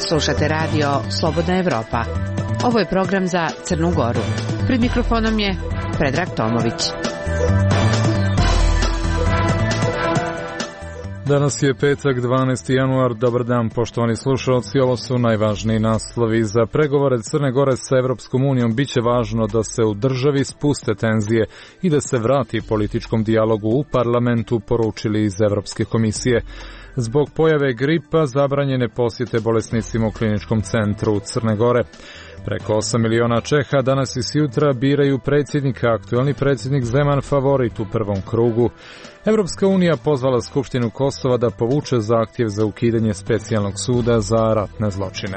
Slušate radio Slobodna Evropa. Ovo je program za Crnu Goru. Pred mikrofonom je Predrag Tomović. Danas je petak, 12. januar. Dobar dan, poštovani slušalci. Ovo su najvažniji naslovi. Za pregovore Crne Gore sa Evropskom unijom biće važno da se u državi spuste tenzije i da se vrati političkom dijalogu u parlamentu, poručili iz Evropske komisije. Zbog pojave gripa zabranjene posjete bolesnicima u kliničkom centru Crne Gore. Preko 8 miliona Čeha danas i sjutra biraju predsjednika. Aktuelni predsjednik Zeman favorit u prvom krugu. Evropska unija pozvala Skupštinu Kosova da povuče zahtjev za ukidanje specijalnog suda za ratne zločine.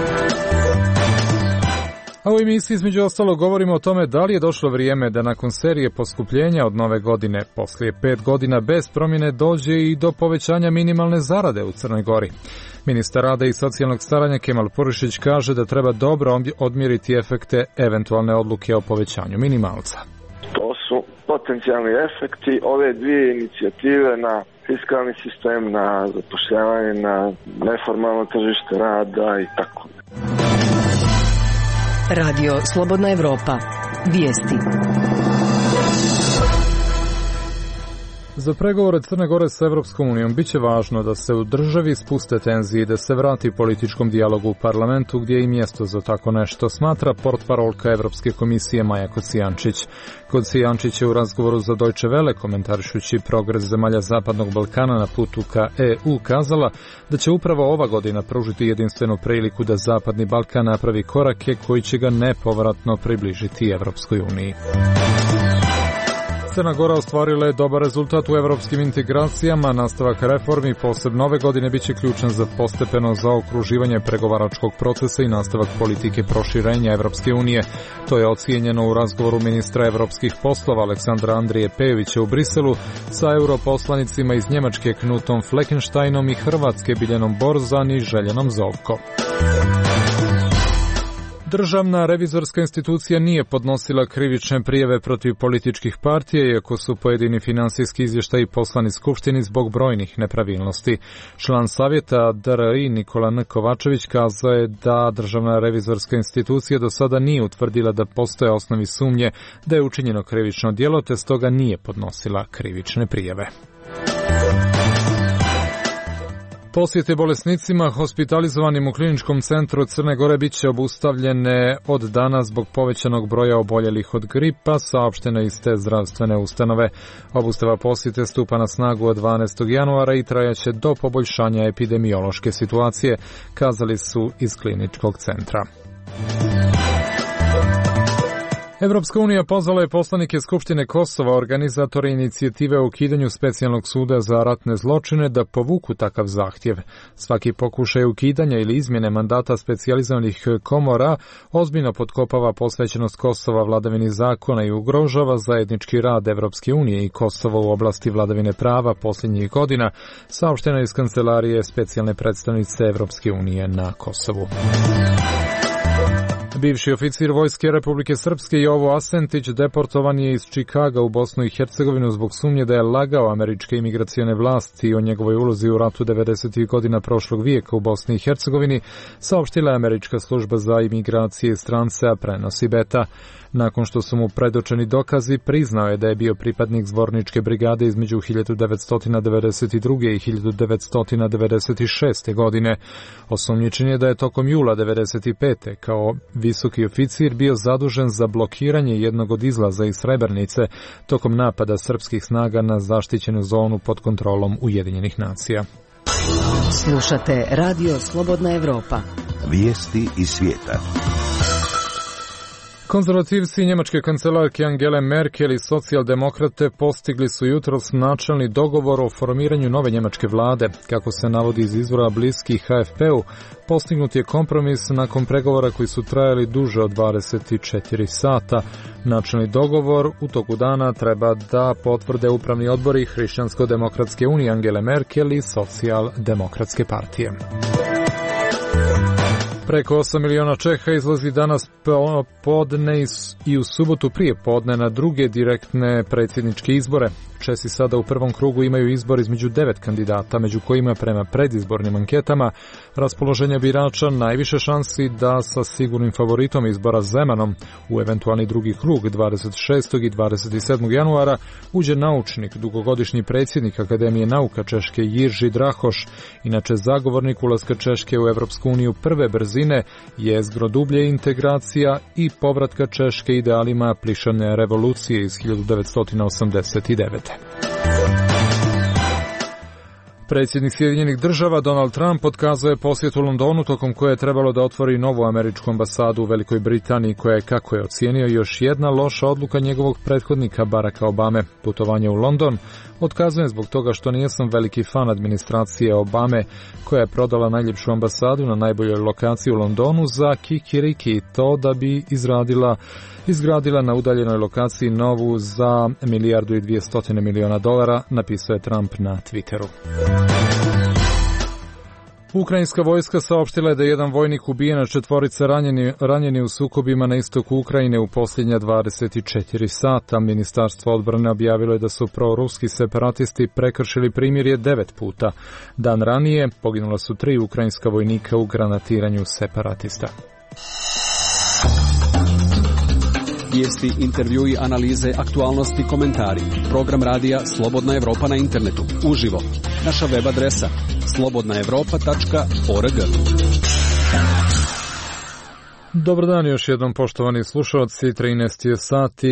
A u emisiji između ostalo govorimo o tome da li je došlo vrijeme da nakon serije poskupljenja od nove godine, poslije 5 godina bez promjene, dođe i do povećanja minimalne zarade u Crnoj Gori. Ministar rada i socijalnog staranja Kemal Purišić kaže da treba dobro odmjeriti efekte eventualne odluke o povećanju minimalca. To su potencijalni efekti ove dvije inicijative na fiskalni sistem, na zapošljavanje, na neformalno tržište rada i tako. Radio Slobodna Evropa. Vijesti. Za pregovore Crne Gore sa Evropskom unijom biće važno da se u državi spuste tenzije i da se vrati političkom dijalogu u parlamentu gdje je i mjesto za tako nešto, smatra portparolka Evropske komisije Maja Kocijančić. Kocijančić je u razgovoru za Deutsche Welle, komentarišući progres zemalja Zapadnog Balkana na putu ka EU, kazala da će upravo ova godina pružiti jedinstvenu priliku da Zapadni Balkan napravi korake koji će ga nepovratno približiti Evropskoj uniji. Crna Gora ostvarila je dobar rezultat u evropskim integracijama. Nastavak reformi posebno ove godine biće ključan za postepeno zaokruživanje pregovaračkog procesa i nastavak politike proširenja Evropske unije. To je ocijenjeno u razgovoru ministra evropskih poslova Aleksandra Andrije Pejovića u Briselu sa europoslanicima iz Njemačke Knutom Fleckensteinom i Hrvatske Biljanom Borzan i Željenom Zovko. Državna revizorska institucija nije podnosila krivične prijave protiv političkih partija, iako su pojedini finansijski izvještaji poslani Skupštini zbog brojnih nepravilnosti. Član savjeta DRI Nikola N. Kovačević kazao je da Državna revizorska institucija do sada nije utvrdila da postoje osnovi sumnje da je učinjeno krivično djelo, te stoga nije podnosila krivične prijave. Posjete bolesnicima hospitalizovanim u kliničkom centru Crne Gore bit će obustavljene od danas zbog povećanog broja oboljelih od gripa, saopšteno iz te zdravstvene ustanove. Obustava posjete stupa na snagu od 12. januara i trajaće do poboljšanja epidemiološke situacije, kazali su iz kliničkog centra. Evropska unija pozvala je poslanike Skupštine Kosova, organizatore inicijative o ukidanju specijalnog suda za ratne zločine, da povuku takav zahtjev. Svaki pokušaj ukidanja ili izmjene mandata specijalizovanih komora ozbiljno potkopava posvećenost Kosova vladavini zakona i ugrožava zajednički rad Evropske unije i Kosova u oblasti vladavine prava posljednjih godina, saopšteno iz kancelarije specijalne predstavnice Evropske unije na Kosovu. Bivši oficir Vojske Republike Srpske Jovo Asentić deportovan je iz Čikaga u Bosnu i Hercegovinu zbog sumnje da je lagao američke imigracione vlasti o njegovoj ulozi u ratu 90. godina prošlog vijeka u Bosni i Hercegovini, saopštila je američka služba za imigracije i strance, a prenosi Beta. Nakon što su mu predočeni dokazi, priznao je da je bio pripadnik zborničke brigade između 1992. i 1996. godine. Osumnjičen je da je tokom jula 1995. kao visoki oficir bio zadužen za blokiranje jednog od izlaza iz Srebrenice tokom napada srpskih snaga na zaštićenu zonu pod kontrolom Ujedinjenih nacija. Slušate Radio Slobodna Evropa. Vijesti iz svijeta. Konzervativci njemačke kancelarke Angele Merkel i socijaldemokrate postigli su jutros načelni dogovor o formiranju nove njemačke vlade. Kako se navodi iz izvora bliskih AFP-u, postignut je kompromis nakon pregovora koji su trajali duže od 24 sata. Načelni dogovor u toku dana treba da potvrde upravni odbori Hrišćansko-demokratske unije Angele Merkel i socijaldemokratske partije. Preko 8 miliona Čeha izlazi danas podne i u subotu prije podne na druge direktne predsjedničke izbore. Česi sada u prvom krugu imaju izbor između 9 kandidata, među kojima prema predizbornim anketama raspoloženja birača najviše šansi da sa sigurnim favoritom izbora Zemanom u eventualni drugi krug 26. i 27. januara uđe naučnik, dugogodišnji predsjednik Akademije nauka Češke Jirži Drahoš, inače zagovornik ulaska Češke u Evropsku uniju prve brzine, jezgro dublje integracija i povratka Češke idealima plišane revolucije iz 1989. Predsjednik Sjedinjenih Država Donald Trump otkazao je posjet u Londonu tokom koje je trebalo da otvori novu američku ambasadu u Velikoj Britaniji, koja je, kako je ocijenio, još jedna loša odluka njegovog prethodnika Baracka Obame. Putovanje u London otkazujem zbog toga što nisam veliki fan administracije Obame, koja je prodala najljepšu ambasadu na najboljoj lokaciji u Londonu za kikiriki i to da bi izgradila na udaljenoj lokaciji novu za $1,2 milijardi, napisao je Trump na Twitteru. Ukrajinska vojska saopštila je da je jedan vojnik ubijen, a 4 ranjeni u sukobima na istoku Ukrajine u posljednja 24 sata. Ministarstvo odbrane objavilo je da su proruski separatisti prekršili primirje 9 puta. Dan ranije poginula su 3 ukrajinska vojnika u granatiranju separatista. Vijesti, intervjui, analize, aktualnosti, komentari. Program radija Slobodna Evropa na internetu. Uživo. Naša web adresa slobodnaevropa.org. Dobar dan još jednom, poštovani slušalci. 13 je sati,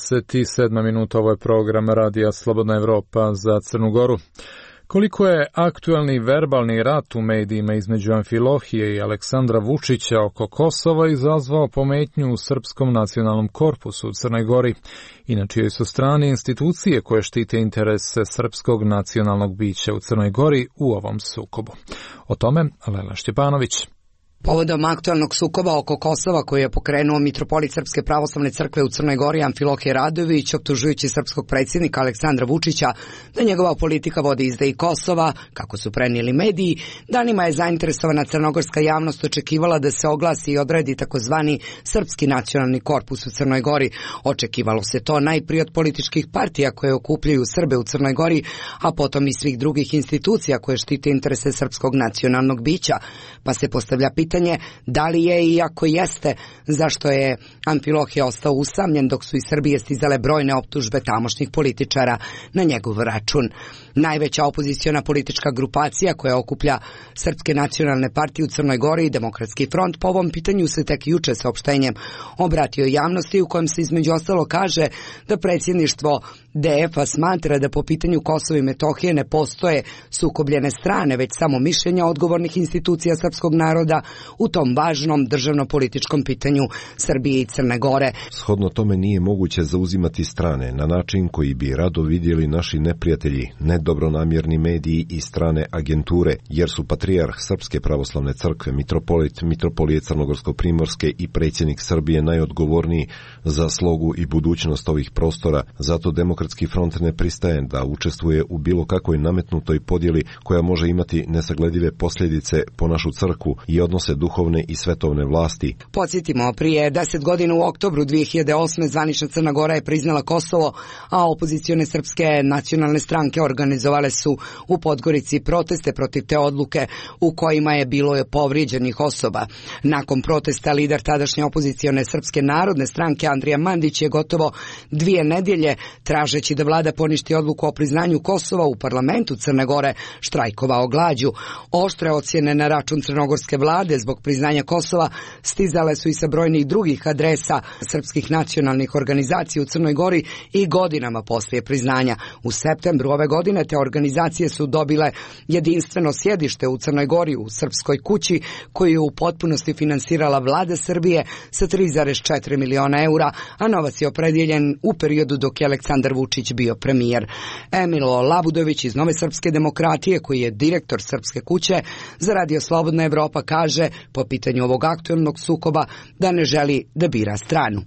37 minuta. Ovo je program radija Slobodna Evropa za Crnu Goru. Koliko je aktualni verbalni rat u medijima između Amfilohije i Aleksandra Vučića oko Kosova izazvao pometnju u Srpskom nacionalnom korpusu u Crnoj Gori i na čijoj su strani institucije koje štite interese srpskog nacionalnog bića u Crnoj Gori u ovom sukobu. O tome Lela Štjepanović. Povodom aktualnog sukoba oko Kosova koji je pokrenuo mitropolit Srpske pravoslavne crkve u Crnoj Gori Amfilohije Radojević, optužujući srpskog predsjednika Aleksandra Vučića da njegova politika vodi izdaji Kosova, kako su prenijeli mediji, danima je zainteresovana crnogorska javnost očekivala da se oglasi i odredi takozvani Srpski nacionalni korpus u Crnoj Gori. Očekivalo se to najprije od političkih partija koje okupljaju Srbe u Crnoj Gori, a potom i svih drugih institucija koje štite interese srpskog nacionalnog bića, pa se postavlja pitanje da li je i ako jeste, zašto je Amfilohije ostao usamljen dok su iz Srbije stizale brojne optužbe tamošnjih političara na njegov račun. Najveća opoziciona politička grupacija koja okuplja Srpske nacionalne partije u Crnoj Gori i Demokratski front po ovom pitanju se tek juče saopštenjem obratio javnosti u kojem se između ostalo kaže da predsjedništvo DF-a smatra da po pitanju Kosova i Metohije ne postoje sukobljene strane, već samo mišljenja odgovornih institucija srpskog naroda u tom važnom državno-političkom pitanju Srbije i Crne Gore. Shodno tome nije moguće zauzimati strane na način koji bi rado vidjeli naši neprijatelji, nedobronamjerni mediji i strane agenture, jer su patrijarh Srpske pravoslavne crkve, mitropolije Crnogorsko-primorske i predsjednik Srbije najodgovorniji za slogu i budućnost ovih prostora. Zato Demokratski front ne pristaje da učestvuje u bilo kakvoj nametnutoj podjeli koja može imati nesagledive posljedice po našu crkvu i odnose duhovne i svetovne vlasti. Podsjetimo, prije 10 godina u oktobru 2008. zvanična Crna Gora je priznala Kosovo, a opozicione srpske nacionalne stranke organizovale su u Podgorici proteste protiv te odluke u kojima je bilo povrijeđenih osoba. Nakon protesta lider tadašnje opozicione Srpske narodne stranke Andrija Mandić je gotovo 2 nedjelje tražeći da vlada poništi odluku o priznanju Kosova u parlamentu Crne Gore štrajkovao glađu. Oštre ocjene na račun crnogorske vlade zbog priznanja Kosova stizale su i sa brojnih drugih adresa srpskih nacionalnih organizacija u Crnoj Gori i godinama poslije priznanja. U septembru ove godine te organizacije su dobile jedinstveno sjedište u Crnoj Gori u Srpskoj kući koju je u potpunosti finansirala vlada Srbije sa 3,4 miliona eura, a novac je opredjeljen u periodu dok je Aleksandar Vučić bio premijer. Emilo Labudović iz Nove srpske demokratije, koji je direktor Srpske kuće, za Radio Slobodna Evropa kaže po pitanju ovog aktualnog sukoba da ne želi da bira stranu.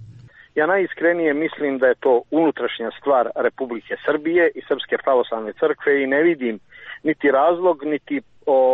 Ja najiskrenije mislim da je to unutrašnja stvar Republike Srbije i Srpske pravoslavne crkve i ne vidim niti razlog, niti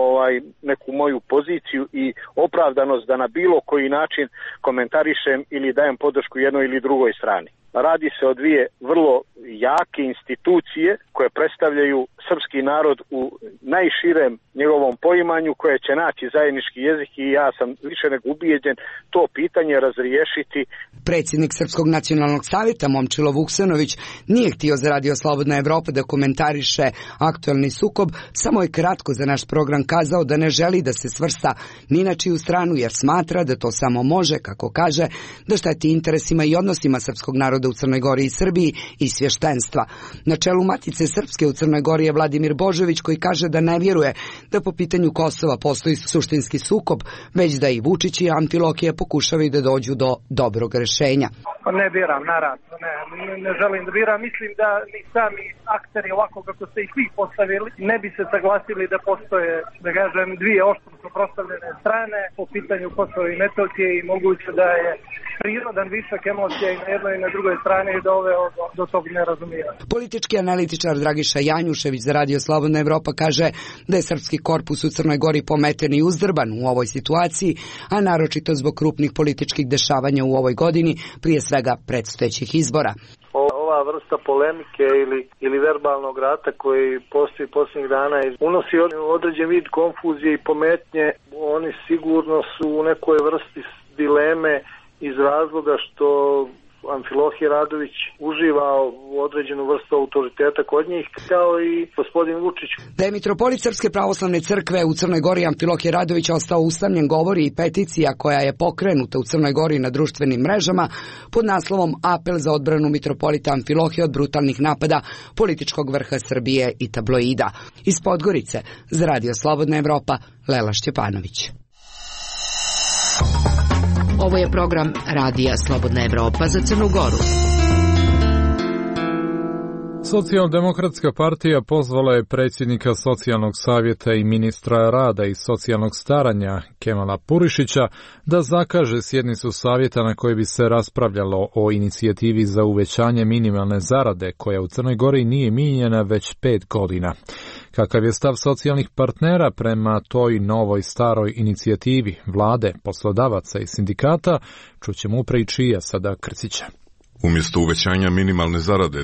neku moju poziciju i opravdanost da na bilo koji način komentarišem ili dajem podršku jednoj ili drugoj strani. Radi se o dvije vrlo jake institucije koje predstavljaju srpski narod u najširem njegovom poimanju, koje će naći zajednički jezik i ja sam više nego ubijeđen to pitanje razriješiti. Predsjednik Srpskog nacionalnog savjeta Momčilo Vuksanović nije htio za Radio Slobodna Evropa da komentariše aktualni sukob, samo je kratko za naš program kazao da ne želi da se svrsta ni na čiju stranu jer smatra da to samo može, kako kaže, da šteti interesima i odnosima srpskog naroda u Crnoj Gori i Srbiji i svještenstva. Na čelu Matice Srpske u Crnoj Gori je Vladimir Božović koji kaže da ne vjeruje da po pitanju Kosova postoji suštinski sukob, već da i Vučić i Amfilohije pokušavaju da dođu do dobrog rješenja. Ne biram, naravno, ne želim da biram. Mislim da ni sami akteri ovako kako ste ih vi postavili ne bi se saglasili da postoje, da kažem, dvije oštro suprotstavljene strane po pitanju Kosova i Metohije i moguće da je prirodan višak emocija i na jednoj i na drugoj strani i doveo do tog nerazumijevanja. Politički analitičar Dragiša Janjušević za Radio Slobodna Evropa kaže da je srpski korpus u Crnoj Gori pometen i uzdrban u ovoj situaciji, a naročito zbog krupnih političkih dešavanja u ovoj godini, prije svega predstojećih izbora. Ova vrsta polemike ili verbalnog rata koji postoji posljednjih dana unosi određen vid konfuzije i pometnje. Oni sigurno su u nekoj vrsti dileme iz razloga što Amfilohije Radović uživa određenu vrstu autoriteta kod njih, kao i gospodin Vučić. Da je mitropolit Srpske pravoslavne crkve u Crnoj Gori Amfilohije Radović ostao usamljen govori i peticija koja je pokrenuta u Crnoj Gori na društvenim mrežama pod naslovom Apel za odbranu mitropolita Amfilohije od brutalnih napada političkog vrha Srbije i tabloida. Iz Podgorice za Radio Slobodna Evropa, Lela Šćepanović. Ovo je program Radija Slobodna Evropa za Crnu Goru. Socijaldemokratska partija pozvala je predsjednika Socijalnog savjeta i ministra rada i socijalnog staranja Kemala Purišića da zakaže sjednicu savjeta na kojoj bi se raspravljalo o inicijativi za uvećanje minimalne zarade koja u Crnoj Gori nije mijenjana već 5 godina. Kakav je stav socijalnih partnera prema toj novoj staroj inicijativi vlade, poslodavaca i sindikata, čućemo u priči Jasada Krcića. Umjesto uvećanja minimalne zarade,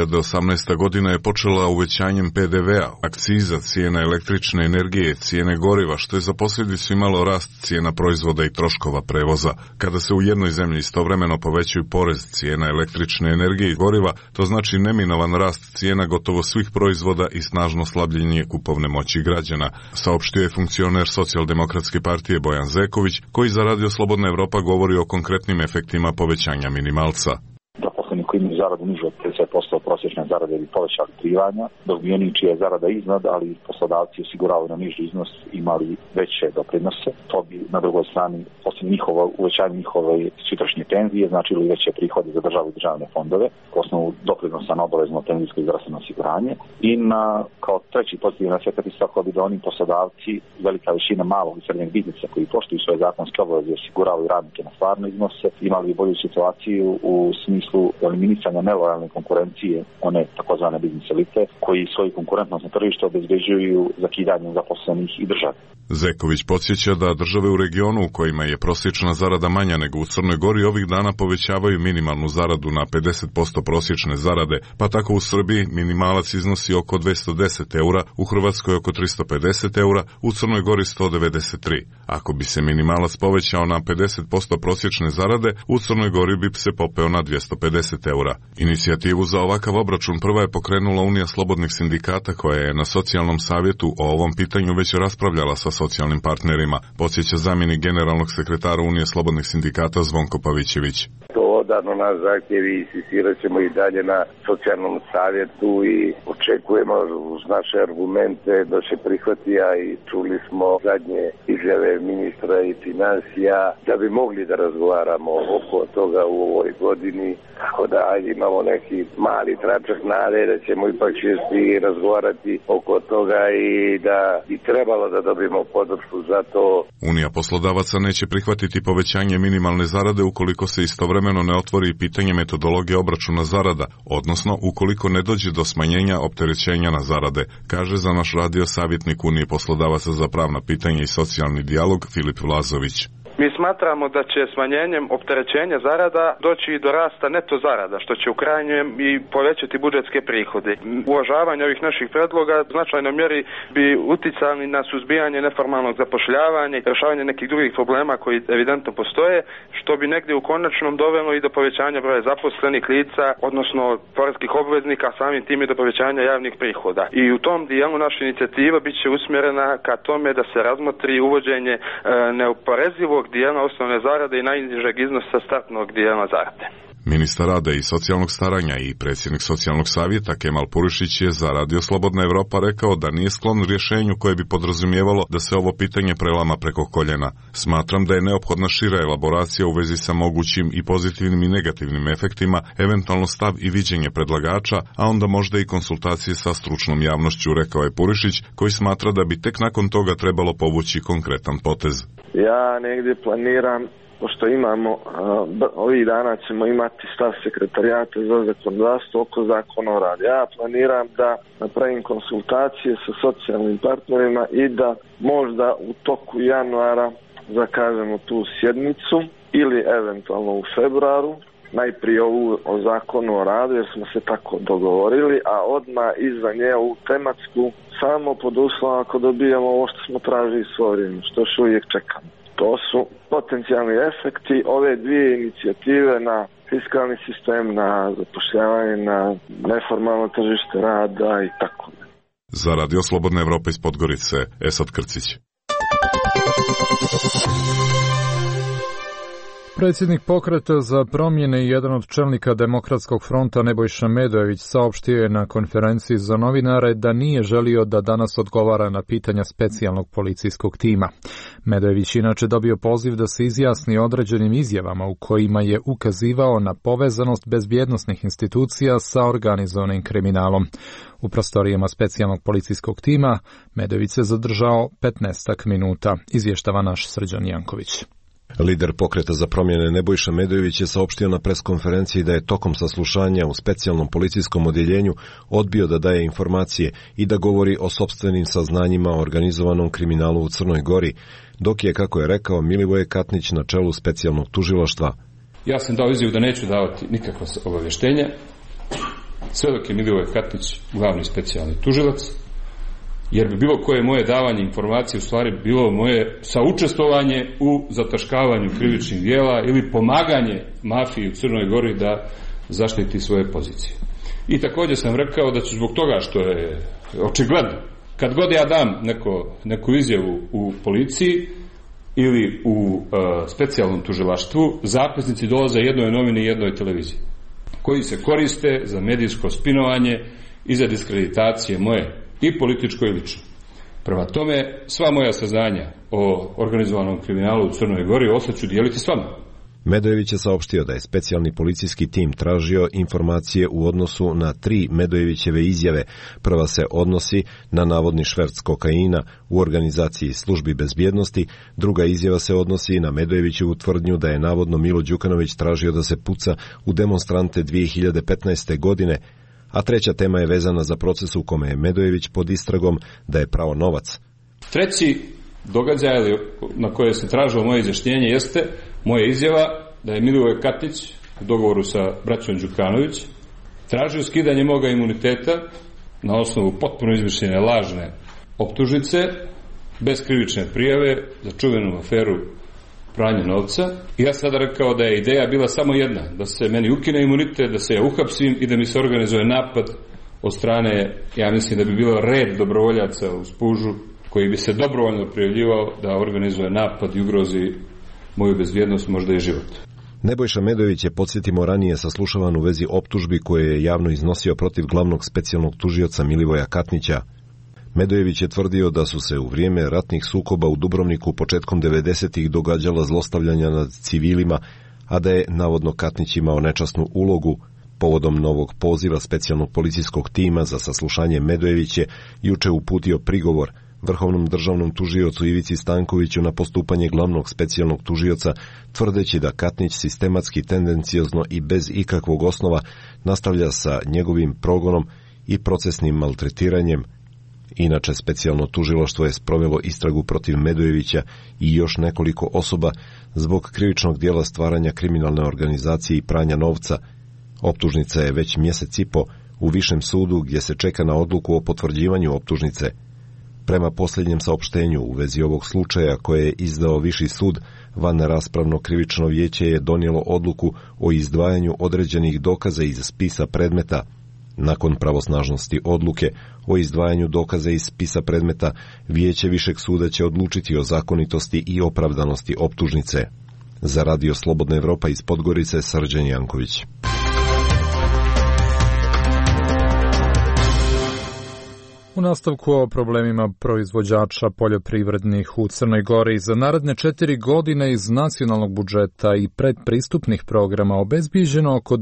2018. godina je počela uvećanjem PDV-a, akciza, cijena električne energije, cijene goriva, što je za posljedicu imalo rast cijena proizvoda i troškova prevoza. Kada se u jednoj zemlji istovremeno povećaju porez cijena električne energije i goriva, to znači neminovan rast cijena gotovo svih proizvoda i snažno slabljenje kupovne moći građana, saopštio je funkcioner Socijaldemokratske partije Bojan Zeković, koji za Radio Slobodna Evropa govori o konkretnim efektima povećanja minimalca. Zaposleni koji imaju zaradu nižu od 50% prosječne zarade bi povećali primanja, dok bi oni čija je zarada iznad, ali poslodavci osiguravaju na niži iznos imali veće doprinose. To bi na drugoj strani, osim uvećanja njihove sutrašnje penzije, značili veće prihode za državu i državne fondove, po osnovu doprinosa na obavezno penzijsko i zdravstveno osiguranje. I kao treći pozitivan efekt istako bi da oni poslodavci, velika većina malog i srednjeg biznisa koji poštuju svoje zakonske obaveze i osiguravaju radnike na stvarne iznose, imali bi bolju situaciju u smislu eliminisanja nelojalne konkurencije, one takozvane biznis elite, koji svoju konkurentnost na tržištu obezbeđuju zakidanjem zaposlenih i države. Zeković podsjeća da države u regionu u kojima je prosječna zarada manja nego u Crnoj Gori ovih dana povećavaju minimalnu zaradu na 50% prosječne zarade, pa tako u Srbiji minimalac iznosi oko 210 eura, u Hrvatskoj oko 350 eura, u Crnoj Gori 193. Ako bi se minimalac povećao na 50% prosječne zarade, u Crnoj Gori bi se popeo na 250 eura. Inicijativu za ovakav obračun prva je pokrenula Unija slobodnih sindikata koja je na socijalnom savjetu o ovom pitanju već raspravljala sa socijalnim partnerima, podsjeća zamjenik generalnog sekretara Unije slobodnih sindikata Zvonko Pavićević. Odavno naš zahtjev i insistirat ćemo i dalje na socijalnom savjetu i očekujemo uz naše argumente da se prihvati, a i čuli smo zadnje izjave ministra i financija da bi mogli da razgovaramo oko toga u ovoj godini, tako da imamo neki mali tračak nade da ćemo ipak česti razgovarati oko toga i da bi trebalo da dobijemo podršku za to. Unija poslodavaca neće prihvatiti povećanje minimalne zarade ukoliko se istovremeno ne otvori pitanje metodologije obračuna zarada, odnosno ukoliko ne dođe do smanjenja opterećenja na zarade, kaže za naš radio savjetnik Unije poslodavaca za pravna pitanja i socijalni dijalog Filip Vlazović. Mi smatramo da će smanjenjem opterećenja zarada doći i do rasta neto zarada, što će u krajnjem i povećati budžetske prihode. Uvažavanje ovih naših predloga u značajnoj mjeri bi uticali na suzbijanje neformalnog zapošljavanja i rješavanje nekih drugih problema koji evidentno postoje, što bi negdje u konačnom dovelo i do povećanja broja zaposlenih lica, odnosno poreskih obveznika, samim tim i do povećanja javnih prihoda. I u tom dijelu naša inicijativa bit će usmjerena ka tome da se razmotri uvođenje neoporezivog dijela osnovne zarade i najnižeg iznosa startnog dijela zarade. Ministar rada i socijalnog staranja i predsjednik socijalnog savjeta Kemal Purišić je za Radio Slobodna Evropa rekao da nije sklon rješenju koje bi podrazumijevalo da se ovo pitanje prelama preko koljena. Smatram da je neophodna šira elaboracija u vezi sa mogućim i pozitivnim i negativnim efektima, eventualno stav i viđenje predlagača, a onda možda i konsultacije sa stručnom javnošću, rekao je Purišić, koji smatra da bi tek nakon toga trebalo povući konkretan potez. Ja negdje planiram, pošto imamo, ovih dana ćemo imati stav sekretarijata za zakonodavstvo oko zakona o radu. Ja planiram da napravim konsultacije sa socijalnim partnerima i da možda u toku januara zakažemo tu sjednicu ili eventualno u februaru, najprije ovu o zakonu o radu jer smo se tako dogovorili, a odmah iza nje ovu tematsku samo pod uslovom ako dobijemo ovo što smo tražili svo vrijeme, što još uvijek čekamo. To su potencijalni efekti ove dvije inicijative na fiskalni sistem, na zapošljavanje, na neformalno tržište rada i tako. Za Radio Slobodna Evropa iz Podgorice, Esad Krcić. Predsjednik Pokreta za promjene i jedan od čelnika Demokratskog fronta Nebojša Medojević saopštio je na konferenciji za novinare da nije želio da danas odgovara na pitanja specijalnog policijskog tima. Medojević inače dobio poziv da se izjasni određenim izjavama u kojima je ukazivao na povezanost bezbjednosnih institucija sa organizovanim kriminalom. U prostorijama specijalnog policijskog tima Medojević se zadržao 15 minuta, izvještava naš Srđan Janković. Lider Pokreta za promjene Nebojša Medojević je saopštio na preskonferenciji da je tokom saslušanja u specijalnom policijskom odjeljenju odbio da daje informacije i da govori o sopstvenim saznanjima o organizovanom kriminalu u Crnoj Gori, dok je, kako je rekao, Milivoje Katnić na čelu specijalnog tužilaštva. Ja sam dao izjavu da neću davati nikakva obavještenja, sve dok je Milivoje Katnić glavni specijalni tužilac, jer bi bilo koje moje davanje informacije u stvari bilo moje saučestvovanje u zataškavanju krivičnih djela ili pomaganje mafiji u Crnoj Gori da zaštiti svoje pozicije. I također sam rekao da ću zbog toga što je očigledno, kad god ja dam neku izjavu u policiji ili u specijalnom tužilaštvu, zapisnici dolaze jednoj novini i jednoj televiziji, koji se koriste za medijsko spinovanje i za diskreditacije moje i političko i lično. Prema tome, sva moja saznanja o organizovanom kriminalu u Crnoj Gori ću dijeliti s vama. Medojević je saopštio da je specijalni policijski tim tražio informacije u odnosu na 3 Medojevićeve izjave. Prva se odnosi na navodni šverc kokaina u organizaciji službi bezbjednosti, druga izjava se odnosi na Medojevićevu tvrdnju da je navodno Milo Đukanović tražio da se puca u demonstrante 2015. godine, a treća tema je vezana za proces u kome je Medojević pod istragom da je prao novac. Treći događaj na koje se tražilo moje izjašnjenje jeste moja izjava da je Milivoje Katnić u dogovoru sa braćom Đukanović tražio skidanje moga imuniteta na osnovu potpuno izmišljene lažne optužnice bez krivične prijave za čuvenu aferu pranje novca. I ja sada rekao da je ideja bila samo jedna, da se meni ukine imunitet, da se ja uhapsim i da mi se organizuje napad od strane, ja mislim da bi bilo red dobrovoljaca uz Pužu koji bi se dobrovoljno prijavljivao da organizuje napad i ugrozi moju bezbjednost, možda i život. Nebojša Medojević je, podsjetimo, ranije saslušavan u vezi optužbi koje je javno iznosio protiv glavnog specijalnog tužioca Milivoja Katnića. Medojević je tvrdio da su se u vrijeme ratnih sukoba u Dubrovniku početkom 90-ih događala zlostavljanja nad civilima, a da je navodno Katnić imao nečasnu ulogu. Povodom novog poziva specijalnog policijskog tima za saslušanje Medojević je juče uputio prigovor Vrhovnom državnom tužiocu Ivici Stankoviću na postupanje glavnog specijalnog tužioca, tvrdeći da Katnić sistematski, tendenciozno i bez ikakvog osnova nastavlja sa njegovim progonom i procesnim maltretiranjem. Inače, specijalno tužilaštvo je sprovelo istragu protiv Medojevića i još nekoliko osoba zbog krivičnog dijela stvaranja kriminalne organizacije i pranja novca. Optužnica je već mjesec i po u Višem sudu gdje se čeka na odluku o potvrđivanju optužnice. Prema posljednjem saopštenju u vezi ovog slučaja koje je izdao Viši sud, vanraspravno krivično vijeće je donijelo odluku o izdvajanju određenih dokaza iz spisa predmeta. Nakon pravosnažnosti odluke o izdvajanju dokaza iz spisa predmeta, vijeće Višeg suda će odlučiti o zakonitosti i opravdanosti optužnice. Za Radio Slobodna Evropa iz Podgorice, Srđan Janković. U nastavku o problemima proizvođača poljoprivrednih u Crnoj Gori, za naredne 4 godine iz nacionalnog budžeta i predpristupnih programa obezbijeđeno oko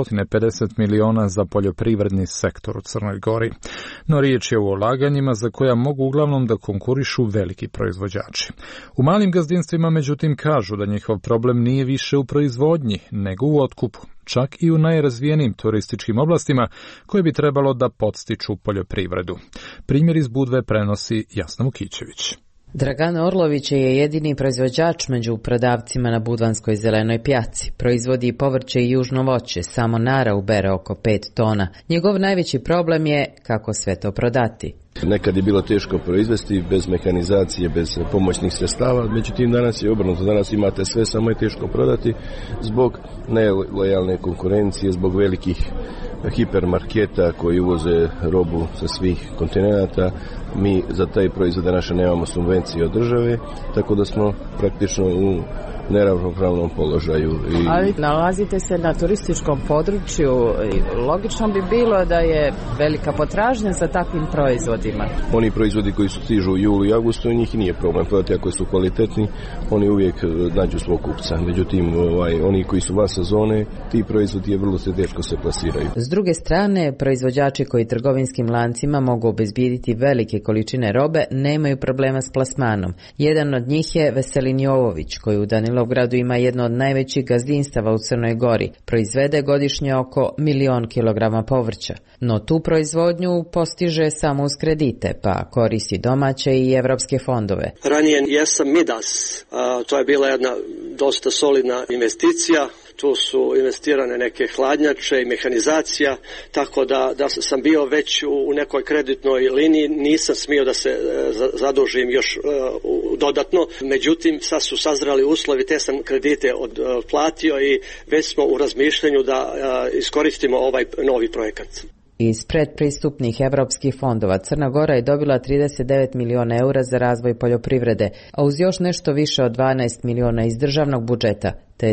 250 miliona za poljoprivredni sektor u Crnoj Gori. No riječ je o ulaganjima za koja mogu uglavnom da konkurišu veliki proizvođači. U malim gazdinstvima međutim kažu da njihov problem nije više u proizvodnji nego u otkupu, čak i u najrazvijenijim turističkim oblastima koje bi trebalo da podstiču poljoprivredu. Primjer iz Budve prenosi Jasna Vukićević. Dragan Orlović je jedini proizvođač među prodavcima na budvanskoj zelenoj pjaci. Proizvodi povrće i južno voće, samo nara ubere oko 5 tona. Njegov najveći problem je kako sve to prodati. Nekad je bilo teško proizvesti bez mehanizacije, bez pomoćnih sredstava, međutim danas je obrnuto. Danas imate sve, samo je teško prodati zbog nelojalne konkurencije, zbog velikih hipermarketa koji uvoze robu sa svih kontinenata. Mi za taj proizvode naše nemamo subvencije od države, tako da smo praktično u neravnopravnom položaju. Ali nalazite se na turističkom području, logično bi bilo da je velika potražnja za takvim proizvodima. Oni proizvodi koji su stižu u julu i augustu, njih nije problem prodati ako su kvalitetni, oni uvijek nađu svog kupca. Međutim, oni koji su van sezone, ti proizvodi je vrlo se teško se plasiraju. S druge strane, proizvođači koji trgovinskim lancima mogu obezbijediti velike količine robe, nemaju problema s plasmanom. Jedan od njih je Veselin Jovović, koji u Danilovgradu ima jedno od najvećih gazdinstava u Crnoj Gori. Proizvede godišnje oko 1.000.000 kilograma povrća. No tu proizvodnju postiže samo uz kredite, pa koristi domaće i evropske fondove. Ranije jesam Midas, to je bila jedna dosta solidna investicija. Tu su investirane neke hladnjače i mehanizacija, tako da sam bio već u nekoj kreditnoj liniji, nisam smio da se zadužim još dodatno. Međutim, sad su sazrali uslovi, te sam kredite odplatio i već smo u razmišljanju da iskoristimo ovaj novi projekat. Iz predpristupnih evropskih fondova Crna Gora je dobila 39 miliona eura za razvoj poljoprivrede, a uz još nešto više od 12 miliona iz državnog budžeta, te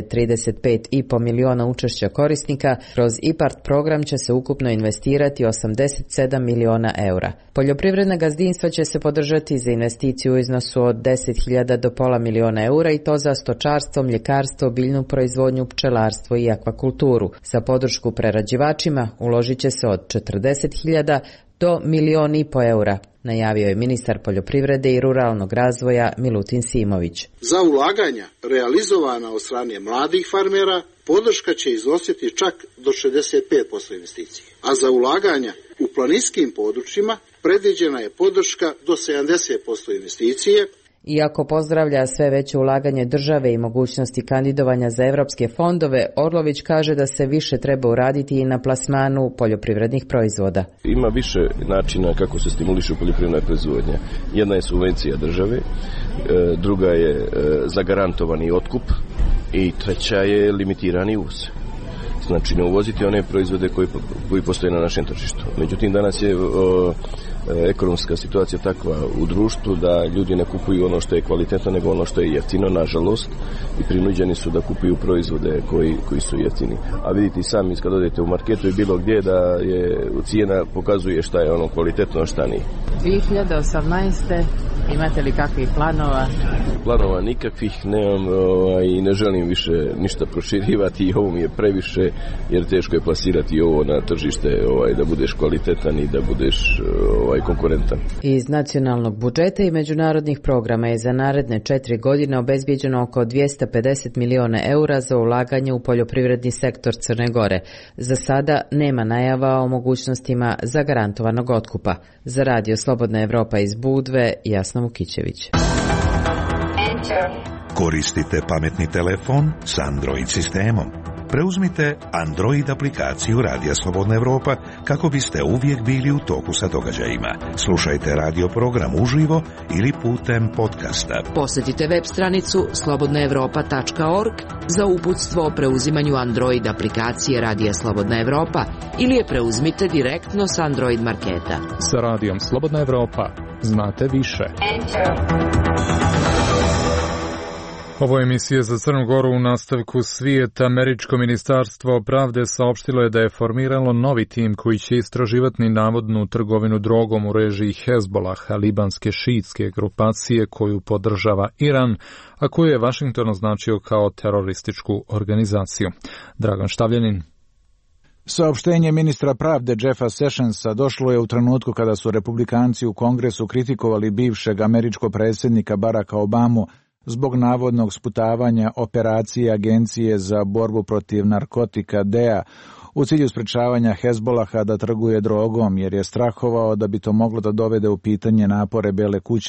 35,5 miliona učešća korisnika, kroz IPART program će se ukupno investirati 87 miliona eura. Poljoprivredna gazdinstva će se podržati za investiciju u iznosu od 10.000 do pola miliona eura i to za stočarstvo, mljekarstvo, biljnu proizvodnju, pčelarstvo i akvakulturu. Za podršku prerađivačima uložit će se od 40.000 do 1,5 miliona eura, najavio je ministar poljoprivrede i ruralnog razvoja Milutin Simović. Za ulaganja realizovana od strane mladih farmera podrška će iznositi čak do 65% investicije, a za ulaganja u planinskim područjima predviđena je podrška do 70% investicije. Iako pozdravlja sve veće ulaganje države i mogućnosti kandidovanja za evropske fondove, Orlović kaže da se više treba uraditi i na plasmanu poljoprivrednih proizvoda. Ima više načina kako se stimuliše poljoprivredna proizvodnja. Jedna je subvencija države, druga je zagarantovani otkup i treća je limitirani uvoz. Znači ne uvoziti one proizvode koji postoje na našem tržištu. Međutim, danas je ekonomska situacija takva u društvu da ljudi ne kupuju ono što je kvalitetno nego ono što je jeftino, nažalost, i prinuđeni su da kupuju proizvode koji su jeftini. A vidite i sami kad odete u marketu i bilo gdje da je cijena pokazuje šta je ono kvalitetno, a šta nije. 2018. imate li kakvih planova? planova nikakvih, nemam i ne želim više ništa proširivati i ovo mi je previše, jer teško je plasirati ovo na tržište, da budeš kvalitetan i da budeš konkurentan. Iz nacionalnog budžeta i međunarodnih programa je za naredne 4 godine obezbijeđeno oko 250 miliona eura za ulaganje u poljoprivredni sektor Crne Gore. Za sada nema najava o mogućnostima zagarantovanog otkupa. Za Radio Slobodna Evropa iz Budve, Jasna Vukićević. Koristite pametni telefon s Android sistemom. Preuzmite Android aplikaciju Radija Slobodna Evropa kako biste uvijek bili u toku sa događajima. Slušajte radio program uživo ili putem podcasta. Posjetite web stranicu slobodnaevropa.org za uputstvo o preuzimanju Android aplikacije Radija Slobodna Evropa ili je preuzmite direktno s Android marketa. Sa Radijom Slobodna Evropa znate više. Ovo je emisija za Crnu Goru. U nastavku svijeta. Američko ministarstvo pravde saopštilo je da je formiralo novi tim koji će istraživati navodnu trgovinu drogom u režiji Hezbolaha, libanske šiitske grupacije koju podržava Iran, a koju je Washington označio kao terorističku organizaciju. Dragan Štavljanin. Saopštenje ministra pravde Jeffa Sessionsa došlo je u trenutku kada su republikanci u Kongresu kritikovali bivšeg američkog predsjednika Baracka Obamu zbog navodnog sputavanja operacije Agencije za borbu protiv narkotika DEA u cilju sprečavanja Hezbolaha da trguje drogom, jer je strahovao da bi to moglo da dovede u pitanje napore Bele kuće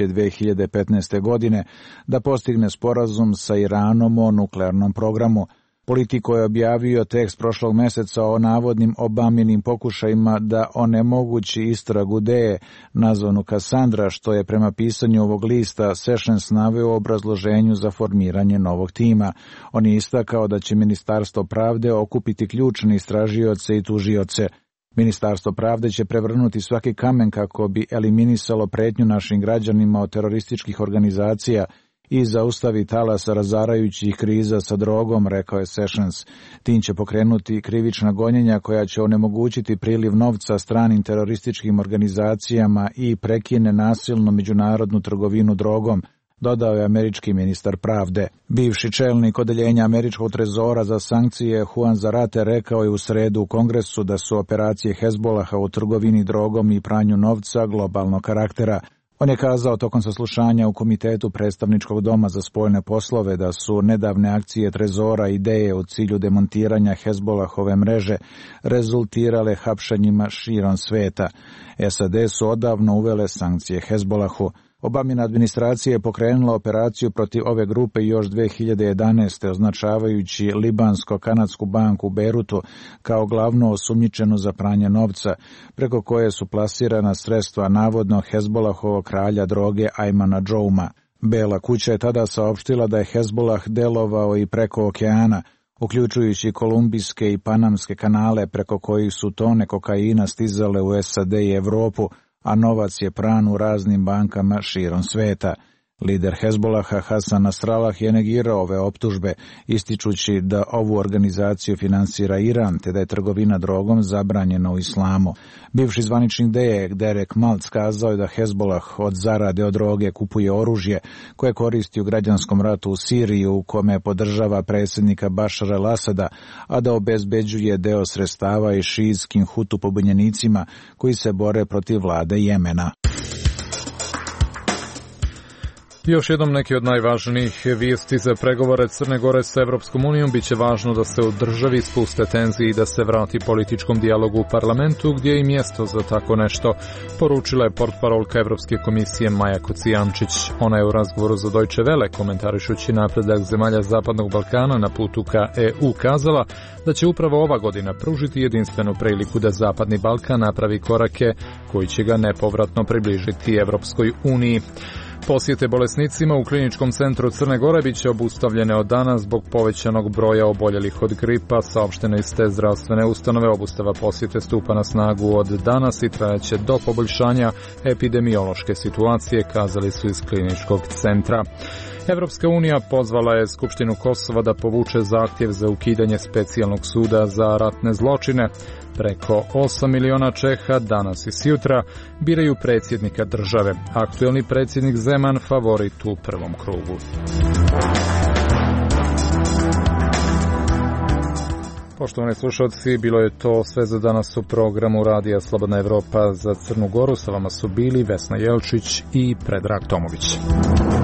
2015. godine da postigne sporazum sa Iranom o nuklearnom programu. Politico je objavio tekst prošlog meseca o navodnim Obaminim pokušajima da onemogući istragu DEA, nazvanu Cassandra, što je prema pisanju ovog lista Sessions naveo u obrazloženju za formiranje novog tima. On je istakao da će Ministarstvo pravde okupiti ključne istražioce i tužioce. Ministarstvo pravde će prevrnuti svaki kamen kako bi eliminisalo pretnju našim građanima od terorističkih organizacija i zaustavi talas razarajućih kriza sa drogom, rekao je Sessions. Tim će pokrenuti krivična gonjenja koja će onemogućiti priliv novca stranim terorističkim organizacijama i prekine nasilnu međunarodnu trgovinu drogom, dodao je američki ministar pravde. Bivši čelnik odeljenja američkog trezora za sankcije Juan Zarate rekao je u sredu u Kongresu da su operacije Hezbolaha u trgovini drogom i pranju novca globalnog karaktera. On je kazao tokom saslušanja u Komitetu predstavničkog doma za spoljne poslove da su nedavne akcije trezora ideje u cilju demontiranja Hezbolahove mreže rezultirale hapšenjima širom sveta. SAD su odavno uvele sankcije Hezbolahu. Obamina administracija je pokrenula operaciju protiv ove grupe još 2011. označavajući libansko-kanadsku banku u Beirutu kao glavno osumnjičenu za pranje novca, preko koje su plasirana sredstva navodno Hezbolahovog kralja droge Ajmana Džouma. Bela kuća je tada saopštila da je Hezbolah delovao i preko okeana, uključujući kolumbijske i panamske kanale preko kojih su tone kokaina stizale u SAD i Evropu, a novac je pran u raznim bankama širom sveta. Lider Hezbolaha Hasan Nasrallah je negirao ove optužbe, ističući da ovu organizaciju finansira Iran, te da je trgovina drogom zabranjena u islamu. Bivši zvaničnik DEA Derek Maltz kazao je da Hezbolah od zarade od droge kupuje oružje koje koristi u građanskom ratu u Siriji, u kome podržava predsjednika Bašara el-Asada, a da obezbeđuje deo sredstava i šiitskim Hutu pobunjenicima koji se bore protiv vlade Jemena. Još jednom neki od najvažnijih vijesti za pregovore Crne Gore sa Evropskom unijom. Biće važno da se u državi spuste tenzije i da se vrati političkom dijalogu u parlamentu, gdje je i mjesto za tako nešto, poručila je portparolka Evropske komisije Maja Kocijančić. Ona je u razgovoru za Deutsche Welle, komentarišući napredak zemalja Zapadnog Balkana na putu ka EU, kazala da će upravo ova godina pružiti jedinstvenu priliku da Zapadni Balkan napravi korake koji će ga nepovratno približiti Evropskoj uniji. Posjete bolesnicima u kliničkom centru Crne Gore bit će obustavljene od danas zbog povećanog broja oboljelih od gripa, saopšteno iz te zdravstvene ustanove. Obustava posjete stupa na snagu od danas i trajaće do poboljšanja epidemiološke situacije, kazali su iz kliničkog centra. Evropska unija pozvala je Skupštinu Kosova da povuče zahtjev za ukidanje specijalnog suda za ratne zločine. Preko 8 miliona Čeha danas i sjutra biraju predsjednika države. Aktuelni predsjednik Zeman favorit u prvom krugu. Poštovani slušalci, bilo je to sve za danas u programu Radija Slobodna Evropa za Crnu Goru. Sa vama su bili Vesna Jelčić i Predrag Tomović.